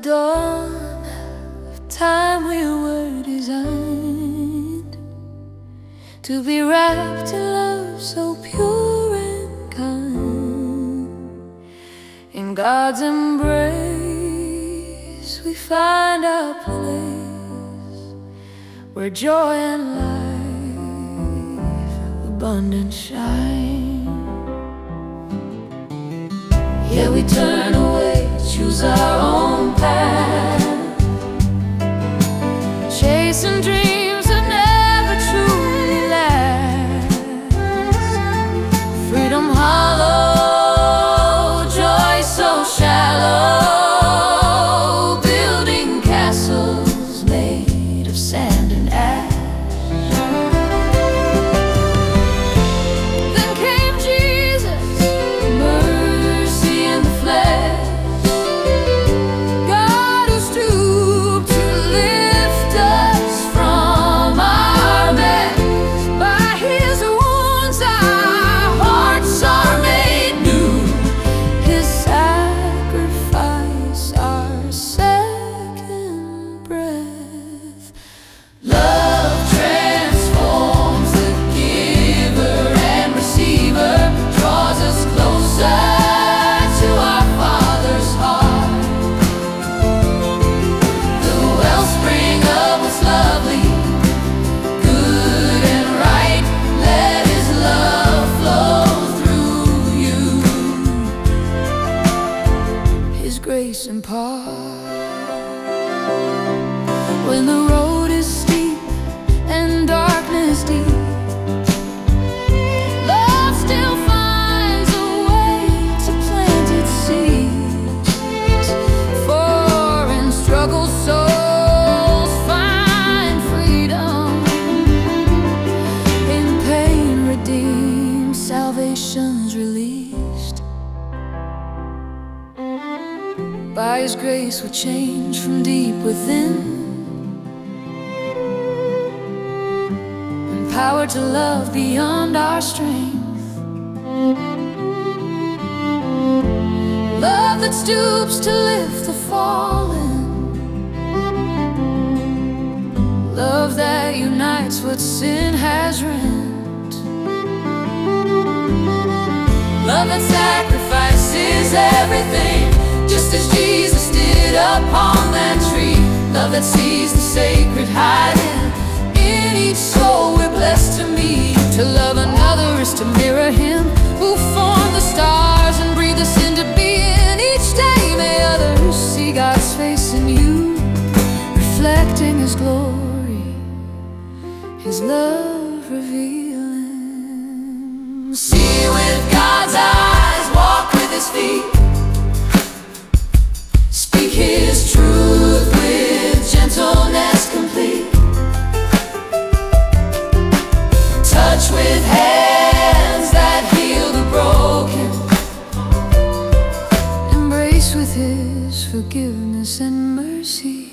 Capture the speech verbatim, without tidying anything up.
dawn of time we were designed to be wrapped in love so pure and kind. In God's embrace we find our place, where joy and life abundant shine. Yet we turn away, choose our own path, chasing dreams that never truly last. Freedom hollow, joy so shallow, building castles made of sand and ash. Then came Jesus, mercy in the flesh, grace impart. When the road is steep and darkness deep, love still finds a way to plant its seeds. For in struggle souls find freedom, in pain redeemed, salvation's released. By His grace we change from deep within, empowered to love beyond our strength. Love that stoops to lift the fallen, love that unites what sin has rent, love that sacrifices everything, just as Jesus did upon that tree. Love that sees the sacred hiding in each soul we're blessed to meet. To love another is to mirror Him who formed the stars and breathed us into being. Each day may others see God's face in you, reflecting His glory, His love revealing. See with God's eyes, walk with His feet, His truth with gentleness complete, touch with hands that heal the broken, embrace with His forgiveness and mercy.